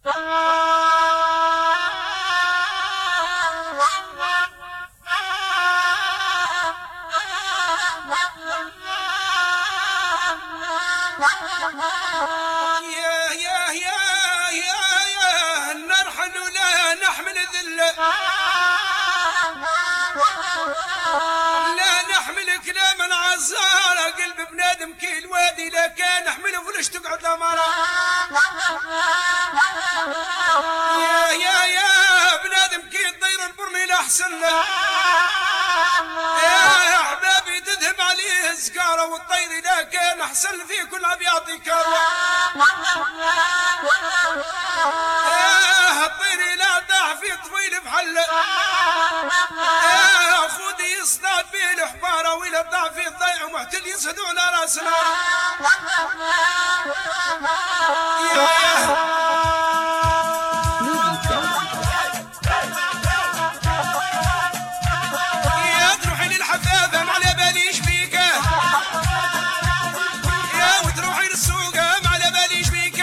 نرحل ولا نحمل ذل، لا نحمل كلام العزارة، قلب بنادم كي الوادي، لا كان نحمله فلش تقعد لا مرة. يا بنادم كي الطير البرني لأحسن له، يا أحبابي تذهب عليه السكارة، والطير إذا كان أحسن فيه كل عم يعطي كروة. الطير لا ضاع في طويل بحله، خذي يصطاد به الحبارة، وإلى ضاع في الضيع ومحتل يسهدوا على راسنا. يا تروحي للحفافة ما على باليش بيك، يا وتروحي للسوق ما على باليش بيك،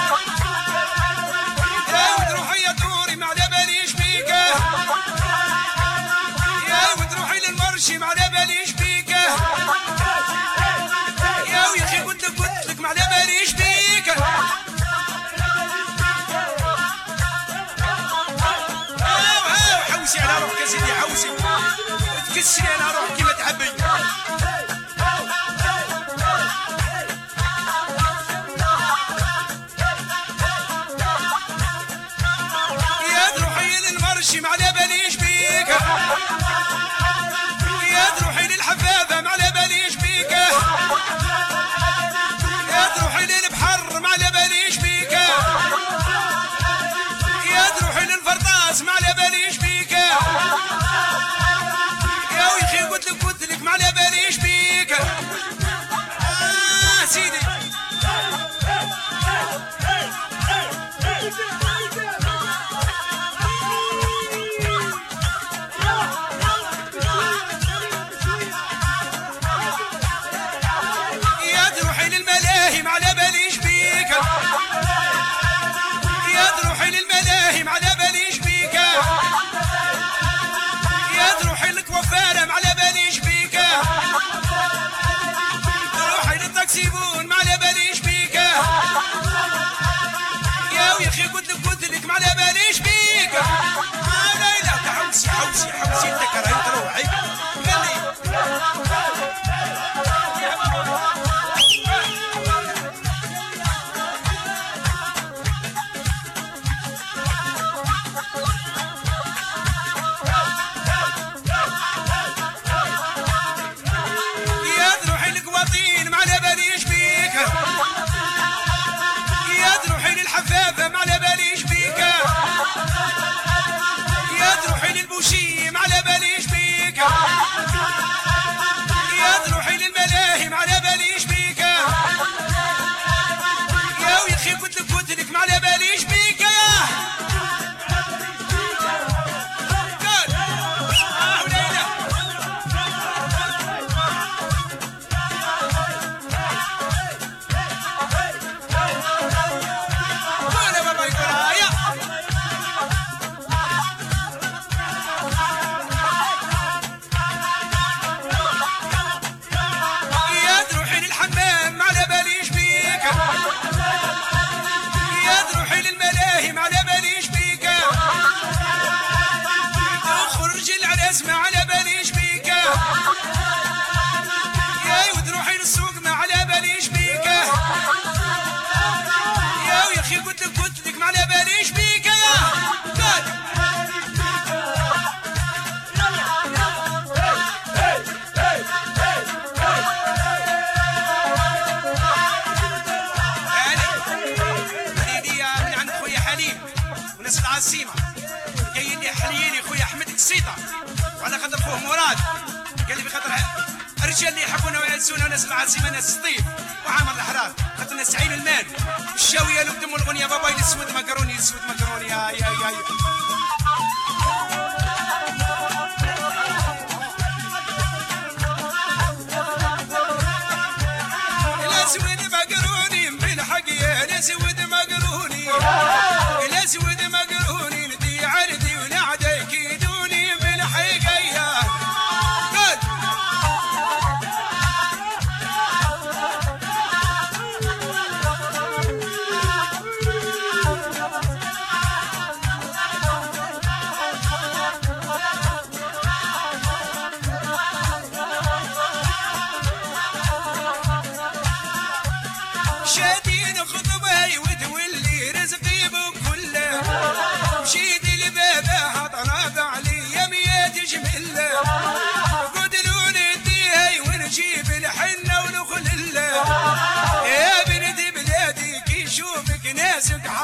يا وتروحي يا دوري ما على باليش بيك، يا وتروحي للمرشي ما على باليش بيك، يا ويا اخي قلت لك ما على باليش بيك. حوسي على روحك يا سيدي، حوسي تكسري على روحك كيما تحبي. يا تروحي للمرشي ما على باليش بيك، يا تروحي للحفافة ما على باليش بيك، يا تروحي للبحر ما على باليش بيك، يا تروحي للفرطاس ما على باليش بيك، يا ويخي قلت لك ما على باليش بيك. سيدي يا تروحي للملاهي ما على باليش بيك، يا تروحي للملاهي ما على باليش بيك، يا تروحي للكوافيرة ما على باليش بيك، تروحي للتاكسيبون ما على باليش بيك، يا ويخي قلت لك ما على باليش بيك. لا حوسي حوسي حوسي انت كرهت روحي. يا تروحي للقواطين ما على باليش بيك، يا تروحي للحفافة ما على باليش بيك، يا تروحي للبوشي ما على باليش بيك، يا تروحي للملاهي ما على باليش بيك، يا ويخي قلت لك ما على باليش بيك. يا تروحي للحمام ما على باليش بيك، يا تروحي للملاهي ما على باليش بيك، تخرج العرس ما على باليش بيك، يا وتروحي للسوق ما على باليش بيك، يا ويخي قلت لك ما على باليش بيك. هذه من عند خويا حليم وناس العاصمة، جايين لي حليلي خويا احمد قصيطة، وعلى خاطر خوه مراد قال لي بخاطر الرجال اللي يحبونا ويعزونا وناس العاصمة ناس الطيب وعامر الحرار، خاطر ناس عين المال الشاوية لقدم والغنية باباي الاسود مكروني الاسود مكروني. يا الاسود مكروني بالحق يا الاسود مكروني. بلادي نخطبها وتولي رزقي بكله مشيت لبابها طلب علي مية جمله قدلوا نديها ونجيب الحنه ونخلله يا بنت بلادي كي يشوفك ناسك